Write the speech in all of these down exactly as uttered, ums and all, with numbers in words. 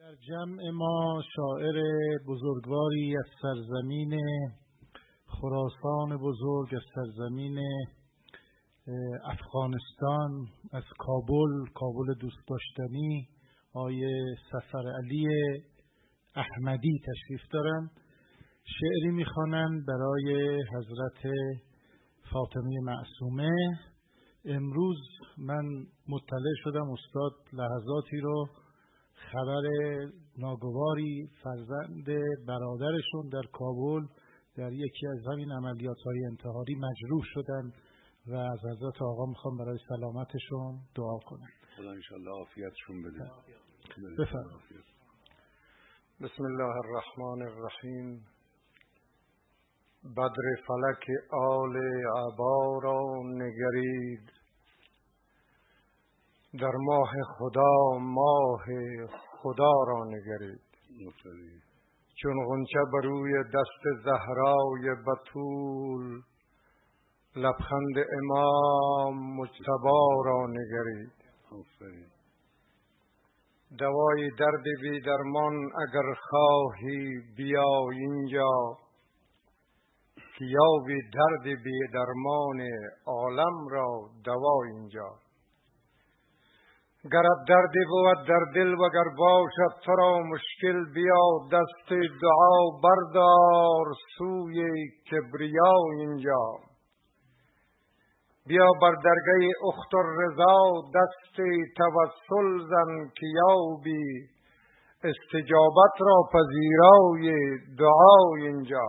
در جمع ما شاعر بزرگواری از سرزمین خراسان بزرگ، از سرزمین افغانستان، از کابل، کابل دوست داشتنی، آقای سفرعلی احمدی تشریف دارند. شعری میخوانند برای حضرت فاطمه معصومه. امروز من مطلع شدم استاد لحظاتی رو خبر ناگواری فرزند برادرشون در کابل در یکی از همین عملیات‌های انتحاری مجروح شدن و از حضرت آقا میخوام برای سلامتشون دعا کنم. خدا انشالله عافیتشون بده. بفرمایید. بسم الله الرحمن الرحیم. بدر فلک آل عبا را نگرید، در ماه خدا ماه خدا را نگرید. چون غنچه بر روی دست زهرای بتول، لبخند امام مجتبی را نگرید. دوای درد بی درمان اگر خواهی بیا اینجا، که یابی درد بی درمان عالم را دوا اینجا. گرت دردی بود در دل وگر باشد تو را مشکل، بیا دست دعا بردار سوی کبریا اینجا. بیا بر درگاه اخت الرضا دست توسل زن، که یابی استجابت را پذیرای دعا اینجا.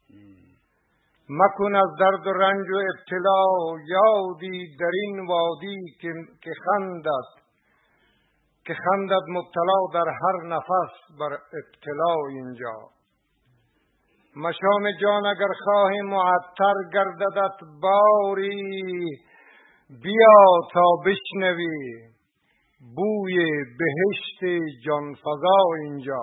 مکن از درد و رنج و ابتلا یادی در این وادی، که خندد که خندد مبتلا در هر نفس بر ابتلا اینجا. مشام جان اگر خواهی معطر گرددت باری، بیا تا بشنوی بوی بهشت جانفزا اینجا.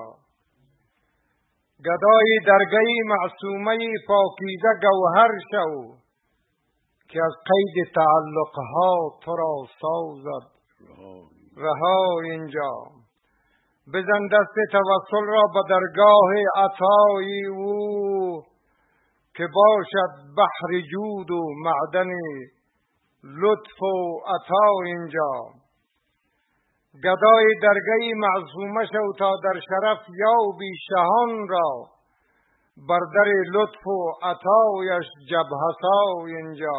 گدای درگاهی معصومه پاکیزه گوهر شو، که از قید تعلقها تو را سازد رها اینجا. بزن دست توسل را به درگاه عطای او، که باشد بحر جود و معدن لطف و عطا اینجا. گدای درگاهی معصومه شو تا در شرف یابی شهان را، بر در لطف و عطایش جبهتا اینجا.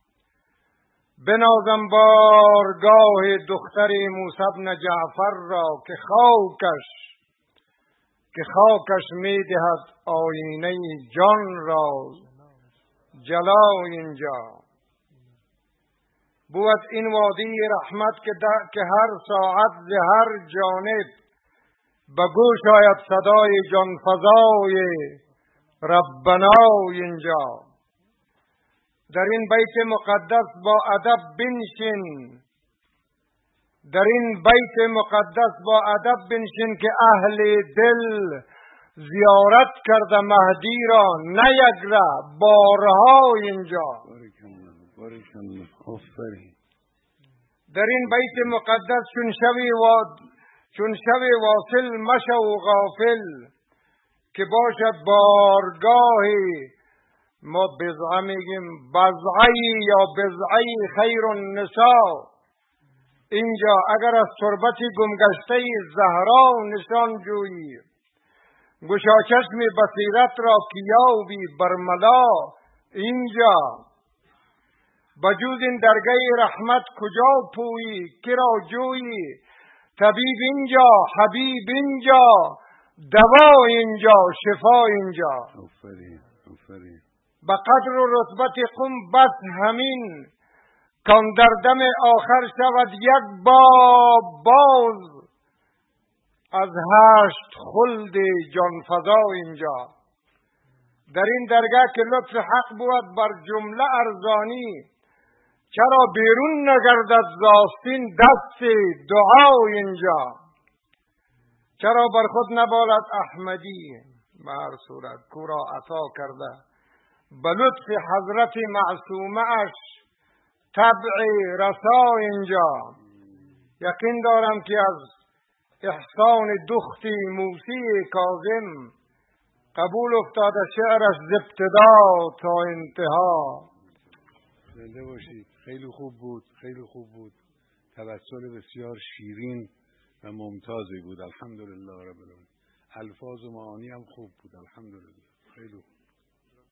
بنازم بارگاه دختر موسی بن جعفر را، که خاکش که خاکش می دهد آینه جان را جلا اینجا. بود این وادی رحمت که, که هر ساعت ز هر جانب، به گوش آید صدای جانفزای ربنا اینجا. در این بیت مقدس با ادب بنشین، در این بیت مقدس با ادب بنشین، که اهل دل زیارت کرده مهدی را نه یک ره بارها اینجا. در این بیت مقدس چون شوی و چون شوی واصل مشو غافل، که باشد بارگاهی ما بزعه میگیم بزعی یا بزعی خیر النساء اینجا. اگر از تربت گمگشته زهرا نشان جویی، گشا چشم بصیرت را که یابی برملا اینجا. بجوز این درگاه رحمت کجا پویی، که را جویی طبیب اینجا، حبیب اینجا، دوا اینجا، شفا اینجا. آفرین آفرین. به قدر و رتبت قم بس همین، کان در دم آخر شود یک باب باز، از هشت خلد جانفزا اینجا. در این درگاه که لطف حق بود بر جمله ارزانی، چرا بیرون نگردد زاستین دست دعا اینجا. چرا بر خود نبالد احمدی به هر صورت، کورا عطا کرده به لطف حضرت معصومه اش طبع رسا اینجا. یقین دارم که از احسان دختی موسی کاظم قبول افتاده شعرش ز ابتدا تا انتها. زنده باشید. خیلی خوب بود، خیلی خوب بود. توسل بسیار شیرین و ممتازی بود. الحمدلله رب العالمین. الفاظ و معانی هم خوب بود. الحمدلله. خیلی خوب.